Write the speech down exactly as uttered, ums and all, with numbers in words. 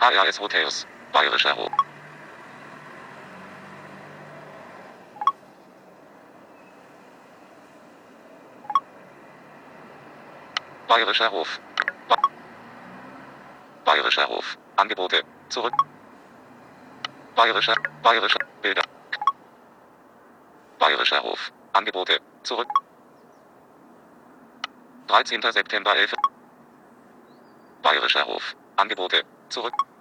A R S Hotels. Bayerischer Hof. Bayerischer Hof. Ba Bayerischer Hof. Angebote. Zurück. Bayerischer. Bayerischer. Bilder. Bayerischer Hof. Angebote. Zurück. dreizehnter September elf. Bayerischer Hof. Angebote. Zurück.